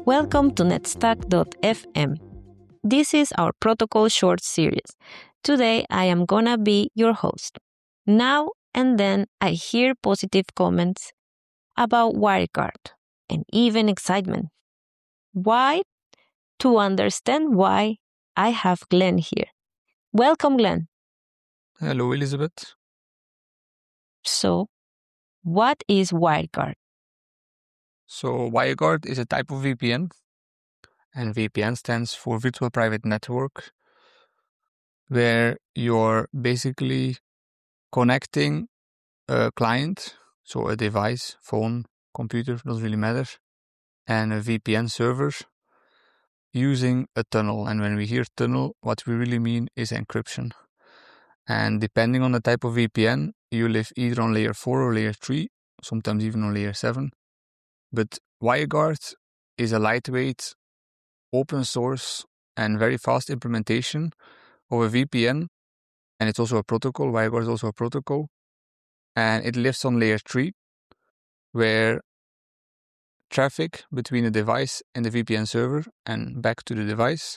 Welcome to netstack.fm. This is our protocol short series. Today I am gonna be your host. Now and then I hear positive comments about WireGuard and even excitement. Why? To understand why, I have Glenn here. Welcome, Glenn. Hello, Elizabeth. So, what is WireGuard? So WireGuard is a type of VPN, and VPN stands for Virtual Private Network, where you're basically connecting a client, so a device, phone, computer, doesn't really matter, and a VPN server using a tunnel. And when we hear tunnel, what we really mean is encryption. And depending on the type of VPN, you live either on layer 4 or layer 3, sometimes even on layer 7. But WireGuard is a lightweight, open source, and very fast implementation of a VPN. And it's also a protocol. WireGuard is also a protocol. And it lives on layer 3, where traffic between the device and the VPN server and back to the device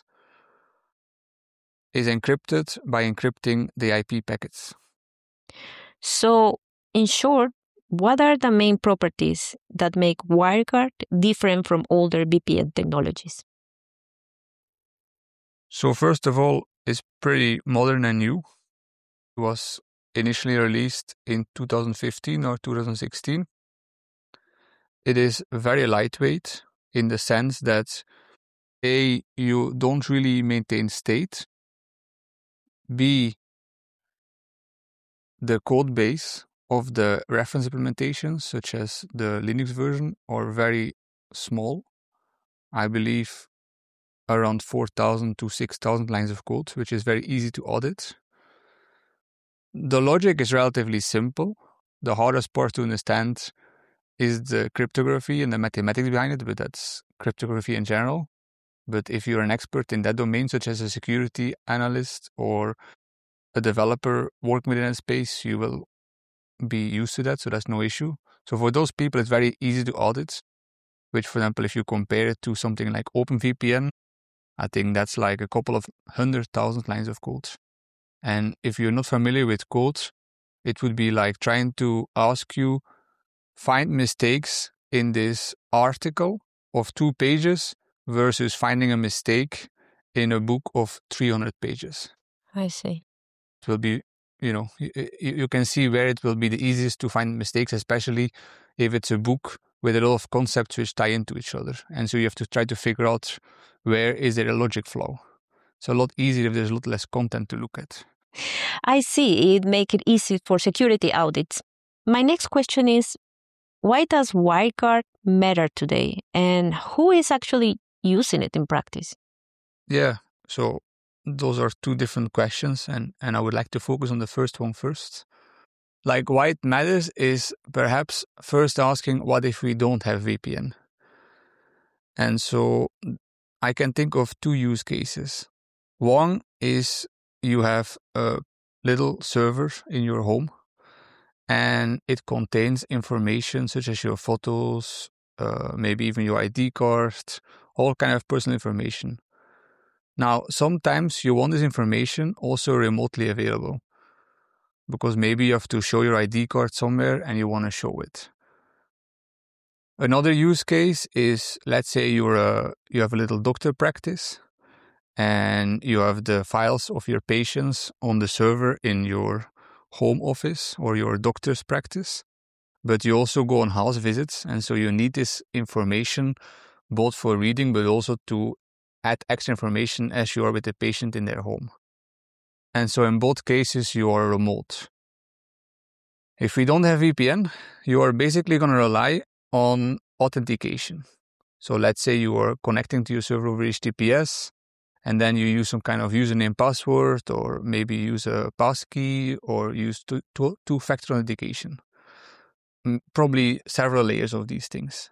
is encrypted by encrypting the IP packets. So, in short, what are the main properties that make WireGuard different from older VPN technologies? So first of all, it's pretty modern and new. It was initially released in 2015 or 2016. It is very lightweight in the sense that A, you don't really maintain state. B, the code base of the reference implementations, such as the Linux version, are very small. I believe around 4,000 to 6,000 lines of code, which is very easy to audit. The logic is relatively simple. The hardest part to understand is the cryptography and the mathematics behind it, but that's cryptography in general. But if you're an expert in that domain, such as a security analyst or a developer working within a space, you will be used to that, so that's no issue. So for those people, it's very easy to audit, which, for example, if you compare it to something like OpenVPN, I think that's like a couple of 100,000 lines of code. And if you're not familiar with code, it would be like trying to ask you, find mistakes in this article of 2 pages versus finding a mistake in a book of 300 pages. I see. It will be, you can see where it will be the easiest to find mistakes, especially if it's a book with a lot of concepts which tie into each other. And so you have to try to figure out where is there a logic flow. It's a lot easier if there's a lot less content to look at. I see. It makes it easy for security audits. My next question is, why does WireGuard matter today, and who is actually using it in practice? Yeah, so those are 2 different questions, and I would like to focus on the first one first. Like, why it matters is perhaps first asking, what if we don't have VPN? And so I can think of 2 use cases. One is you have a little server in your home, and it contains information such as your photos, maybe even your ID card, all kind of personal information. Now, sometimes you want this information also remotely available, because maybe you have to show your ID card somewhere and you want to show it. Another use case is, let's say you have a little doctor practice and you have the files of your patients on the server in your home office or your doctor's practice, but you also go on house visits, and so you need this information both for reading but also to add extra information as you are with the patient in their home. And so in both cases you are remote. If we don't have VPN, you are basically going to rely on authentication. So let's say you are connecting to your server over HTTPS, and then you use some kind of username password, or maybe use a passkey, or use two-factor authentication. Probably several layers of these things.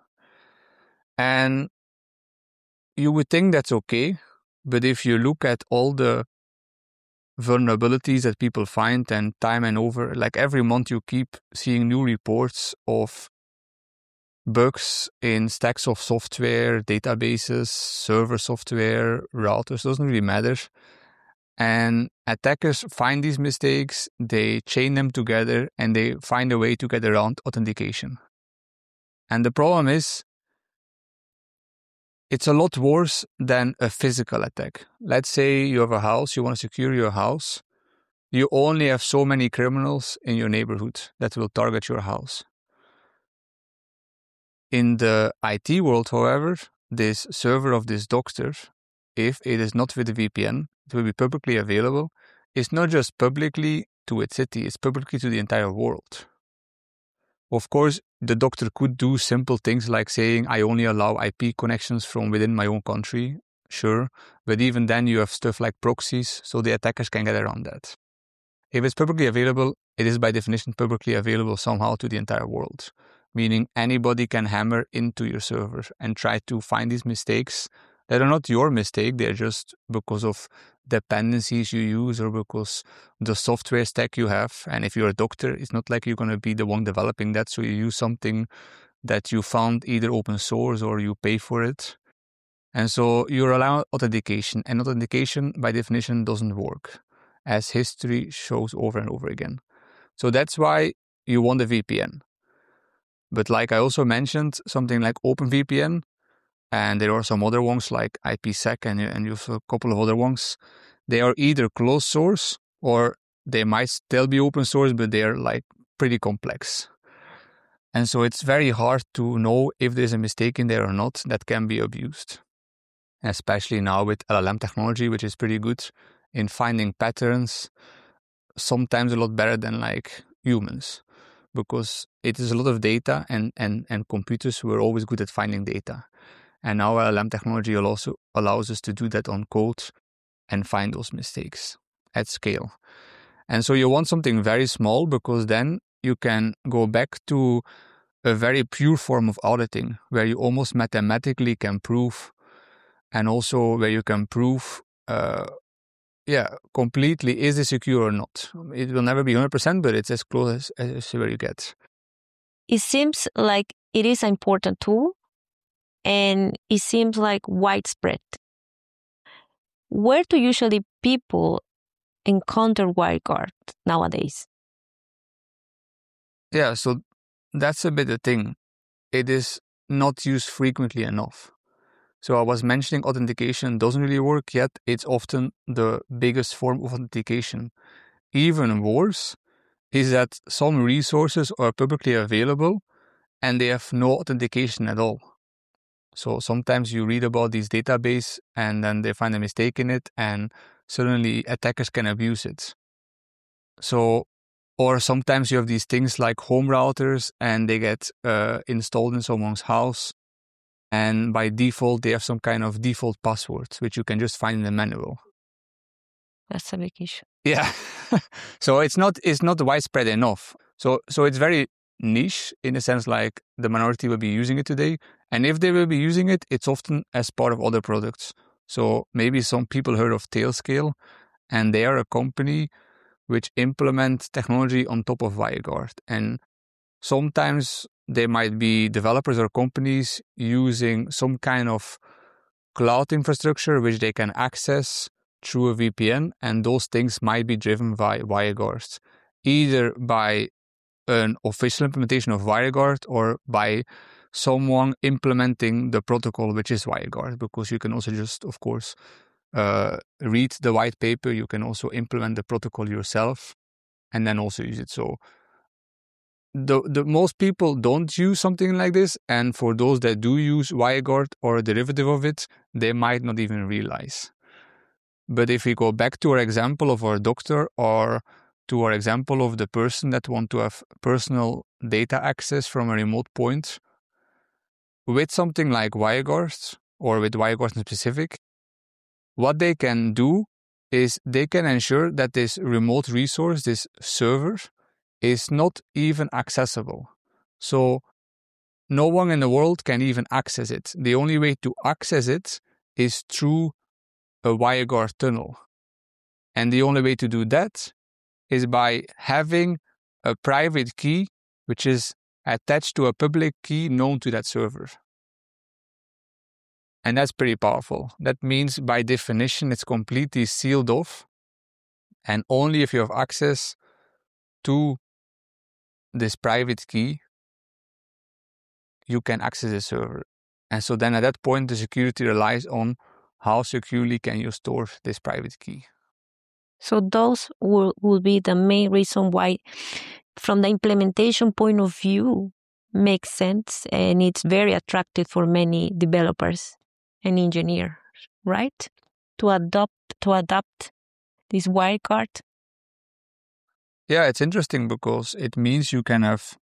And you would think that's okay, but if you look at all the vulnerabilities that people find, and time and over, like every month you keep seeing new reports of bugs in stacks of software, databases, server software, routers, doesn't really matter. And attackers find these mistakes, they chain them together, and they find a way to get around authentication. And the problem is, it's a lot worse than a physical attack. Let's say you have a house, you want to secure your house. You only have so many criminals in your neighborhood that will target your house. In the IT world, however, this server of this doctor, if it is not with a VPN, it will be publicly available. It's not just publicly to its city, it's publicly to the entire world. Of course, the doctor could do simple things like saying, I only allow IP connections from within my own country, sure, but even then you have stuff like proxies, so the attackers can get around that. If it's publicly available, it is by definition publicly available somehow to the entire world, meaning anybody can hammer into your server and try to find these mistakes that are not your mistake, they're just because of dependencies you use or because the software stack you have. And if you're a doctor, it's not like you're going to be the one developing that, so you use something that you found either open source or you pay for it. And so you're allowed authentication, and authentication by definition doesn't work, as history shows over and over again. So that's why you want a VPN. But like I also mentioned, something like OpenVPN, and there are some other ones like IPsec and you have a couple of other ones. They are either closed source or they might still be open source, but they are like pretty complex. And so it's very hard to know if there's a mistake in there or not that can be abused. Especially now with LLM technology, which is pretty good in finding patterns, sometimes a lot better than like humans, because it is a lot of data and computers were always good at finding data. And now LLM technology also allows us to do that on code and find those mistakes at scale. And so you want something very small because then you can go back to a very pure form of auditing where you almost mathematically can prove, and also where you can prove completely is it secure or not. It will never be 100%, but it's as close as where you get. It seems like it is an important tool, and it seems like widespread. Where do usually people encounter WireGuard nowadays? Yeah, so that's a bit the thing. It is not used frequently enough. So I was mentioning authentication doesn't really work yet. It's often the biggest form of authentication. Even worse is that some resources are publicly available and they have no authentication at all. So sometimes you read about these database and then they find a mistake in it and suddenly attackers can abuse it. So, or sometimes you have these things like home routers and they get installed in someone's house, and by default they have some kind of default password which you can just find in the manual. That's a big issue. Yeah. So it's not widespread enough. So it's very niche in a sense, like the minority will be using it today, and if they will be using it, it's often as part of other products. So maybe some people heard of Tailscale, and they are a company which implement technology on top of WireGuard. And sometimes they might be developers or companies using some kind of cloud infrastructure which they can access through a VPN, and those things might be driven by WireGuard, either by an official implementation of WireGuard or by someone implementing the protocol which is WireGuard, because you can also just, of course, read the white paper. You can also implement the protocol yourself and then also use it. So the most people don't use something like this, and for those that do use WireGuard or a derivative of it, they might not even realize. But if we go back to our example of our doctor, or to our example of the person that want to have personal data access from a remote point, with something like WireGuard, or with WireGuard in specific, what they can do is they can ensure that this remote resource, this server, is not even accessible. So no one in the world can even access it. The only way to access it is through a WireGuard tunnel. And the only way to do that is by having a private key, which is attached to a public key known to that server. And that's pretty powerful. That means by definition, it's completely sealed off. And only if you have access to this private key, you can access the server. And so then at that point, the security relies on how securely can you store this private key. So those will be the main reason why, from the implementation point of view, makes sense, and it's very attractive for many developers and engineers, right? To adopt this wildcard. Yeah, it's interesting because it means you can have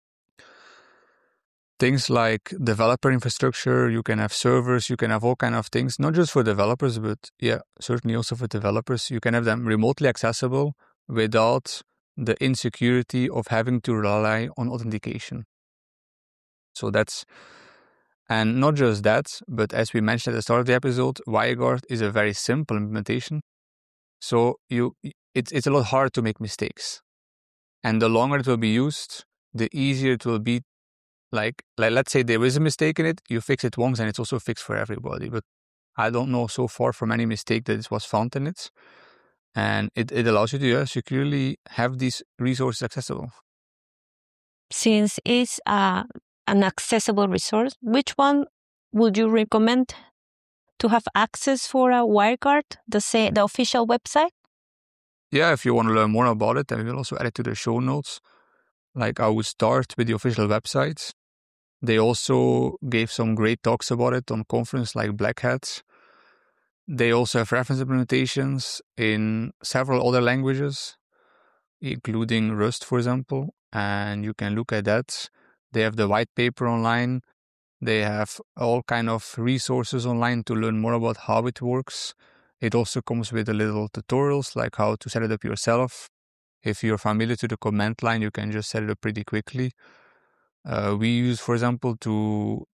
things like developer infrastructure, you can have servers, you can have all kind of things, not just for developers, but yeah, certainly also for developers. You can have them remotely accessible without the insecurity of having to rely on authentication. So that's, and not just that, but as we mentioned at the start of the episode, WireGuard is a very simple implementation. So it's a lot harder to make mistakes. And the longer it will be used, the easier it will be. Like let's say there is a mistake in it, you fix it once and it's also fixed for everybody. But I don't know so far from any mistake that it was found in it. And it allows you to securely have these resources accessible. Since it's an accessible resource, which one would you recommend to have access for a WireGuard, the official website? Yeah, if you want to learn more about it, then we will also add it to the show notes. Like I would start with the official website. They also gave some great talks about it on conference like Black Hat. They also have reference implementations in several other languages, including Rust, for example, and you can look at that. They have the white paper online. They have all kind of resources online to learn more about how it works. It also comes with a little tutorials like how to set it up yourself. If you're familiar to the command line, you can just set it up pretty quickly. We use, for example, to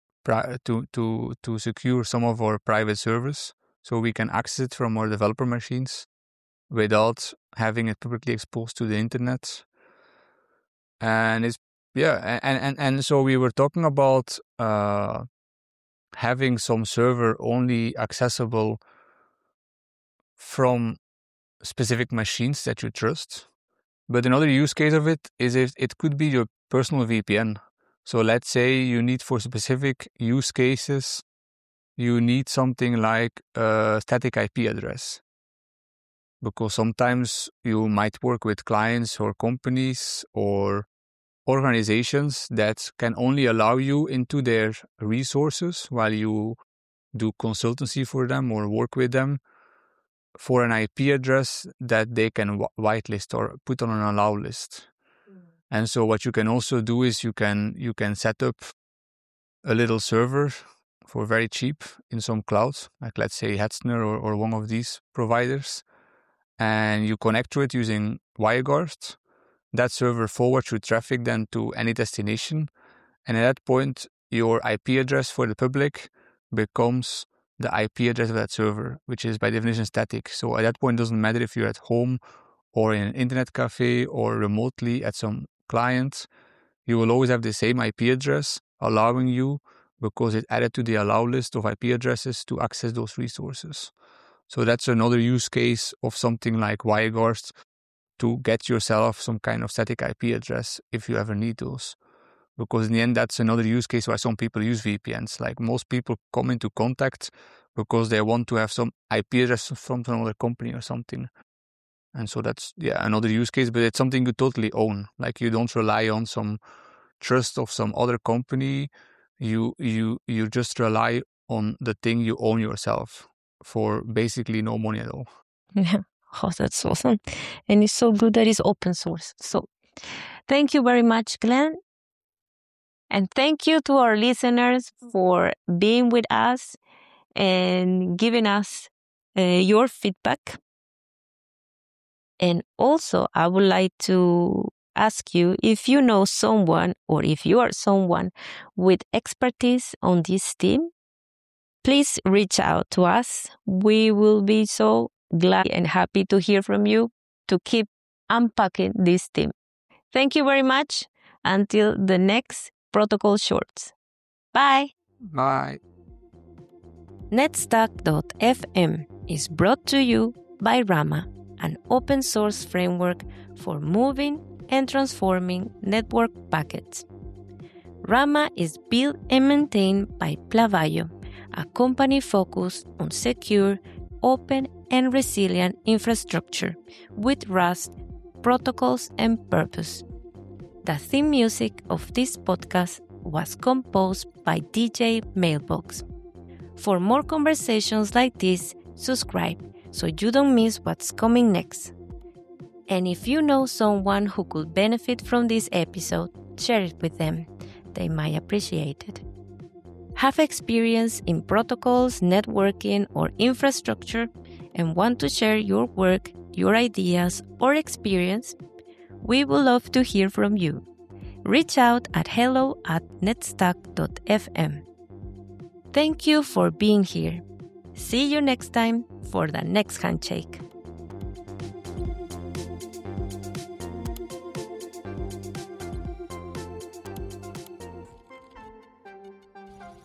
secure some of our private servers, so we can access it from our developer machines without having it publicly exposed to the internet. And it's and so we were talking about having some server only accessible from specific machines that you trust. But another use case of it is if it could be your personal VPN. So let's say you need for specific use cases, you need something like a static IP address. Because sometimes you might work with clients or companies or organizations that can only allow you into their resources while you do consultancy for them or work with them for an IP address that they can whitelist or put on an allow list. And so what you can also do is you can set up a little server for very cheap in some clouds, like let's say Hetzner or one of these providers, and you connect to it using WireGuard. That server forwards your traffic then to any destination, and at that point your IP address for the public becomes the IP address of that server, which is by definition static. So at that point, it doesn't matter if you're at home or in an internet cafe or remotely at some client, you will always have the same IP address, allowing you, because it added to the allow list of IP addresses, to access those resources. So that's another use case of something like WireGuard, to get yourself some kind of static IP address if you ever need those. Because in the end, that's another use case why some people use VPNs. Like most people come into contact because they want to have some IP address from another company or something. And so that's, another use case, but it's something you totally own. Like you don't rely on some trust of some other company. You just rely on the thing you own yourself for basically no money at all. Yeah. Oh, that's awesome. And it's so good that it's open source. So thank you very much, Glenn. And thank you to our listeners for being with us and giving us your feedback. And also, I would like to ask you if you know someone or if you are someone with expertise on this theme, please reach out to us. We will be so glad and happy to hear from you to keep unpacking this theme. Thank you very much. Until the next Protocol Shorts. Bye! Bye. netstack.fm is brought to you by Rama, an open source framework for moving and transforming network packets. Rama is built and maintained by Plavayo, a company focused on secure, open, and resilient infrastructure with Rust, protocols, and purpose. The theme music of this podcast was composed by DJ Mailbox. For more conversations like this, subscribe so you don't miss what's coming next. And if you know someone who could benefit from this episode, share it with them. They might appreciate it. Have experience in protocols, networking, or infrastructure and want to share your work, your ideas, or experience? We would love to hear from you. Reach out at hello@netstack.fm. Thank you for being here. See you next time for the next handshake.